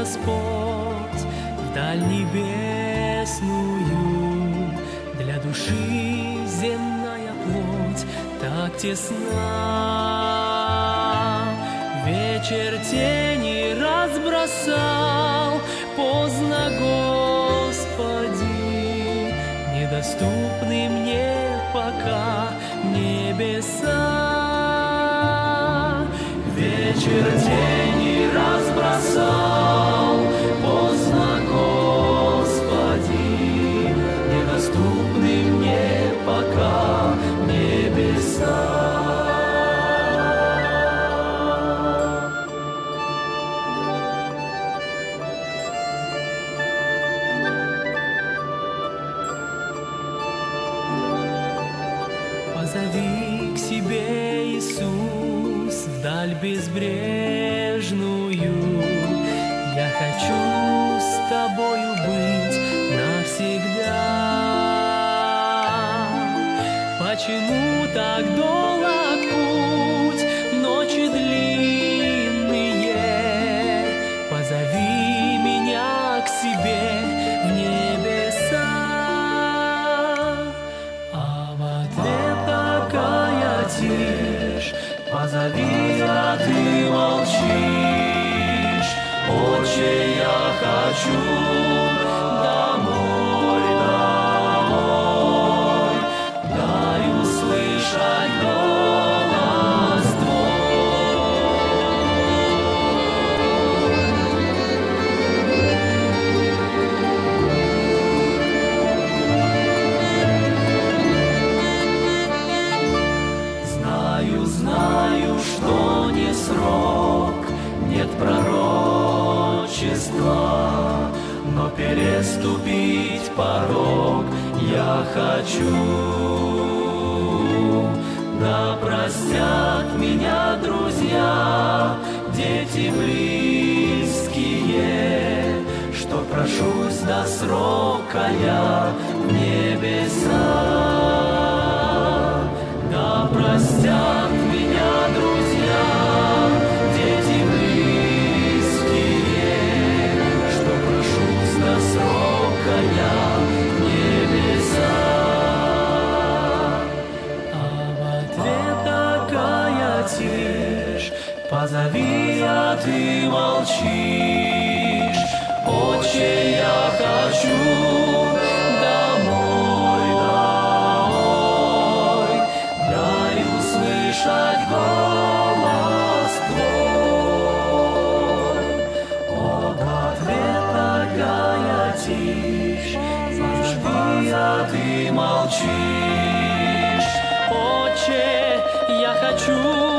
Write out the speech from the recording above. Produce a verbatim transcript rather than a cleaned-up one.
Господь, вдаль небесную. Для души земная плоть так тесна. Вечер тени разбросал, поздно, Господи, недоступны мне пока небеса. Вечер тени разбросал, поздно, Господи, недоступны мне пока небеса. Позови к себе, Иисус, вдаль безбрежную. Я хочу с Тобою быть навсегда. Почему так долг путь, ночи длинные? Позови меня к себе в небеса. А в ответ такая тишь, позови, а ты молчишь. Отче, я хочу домой, домой, дай услышать голос твой. Знаю, знаю, что не срок, нет пророчества, но переступить порог я хочу. Да простят меня друзья, дети близкие, что прошусь до срока я в небеса. Да простят меня друзья, дети близкие, что прошусь до срока я в небеса. А в ответ такая тишь, позови, а ты молчишь. Отче, я хочу домой, домой, дай услышать голос твой. О, в ответ такая тишь, позови, а ты молчишь. Отче, я хочу